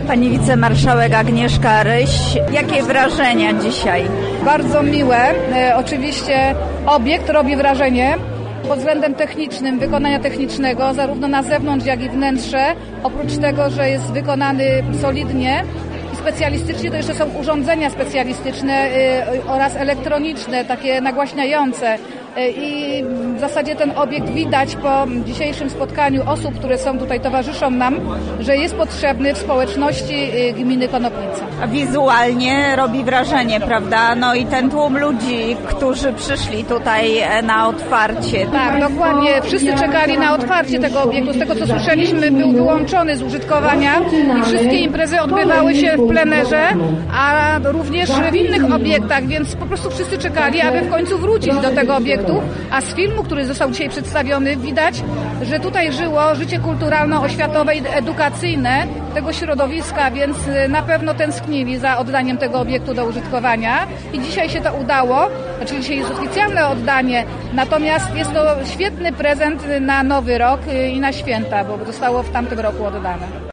Pani wicemarszałek Agnieszka Ryś, jakie wrażenia dzisiaj? Bardzo miłe. Oczywiście obiekt robi wrażenie pod względem technicznym, wykonania technicznego, zarówno na zewnątrz, jak i wnętrze. Oprócz tego, że jest wykonany solidnie i specjalistycznie, to jeszcze są urządzenia specjalistyczne oraz elektroniczne, takie nagłaśniające. I w zasadzie ten obiekt widać po dzisiejszym spotkaniu osób, które są tutaj, towarzyszą nam, że jest potrzebny w społeczności gminy Konopnica. A wizualnie robi wrażenie, prawda? No i ten tłum ludzi, którzy przyszli tutaj na otwarcie. Tak, dokładnie. Wszyscy czekali na otwarcie tego obiektu. Z tego, co słyszeliśmy, był wyłączony z użytkowania i wszystkie imprezy odbywały się w plenerze, a również w innych obiektach, więc po prostu wszyscy czekali, aby w końcu wrócić do tego obiektu. A z filmu, który został dzisiaj przedstawiony, widać, że tutaj żyło życie kulturalno-oświatowe i edukacyjne tego środowiska, więc na pewno tęsknili za oddaniem tego obiektu do użytkowania i dzisiaj się to udało, znaczy dzisiaj jest oficjalne oddanie, natomiast jest to świetny prezent na nowy rok i na święta, bo zostało w tamtym roku oddane.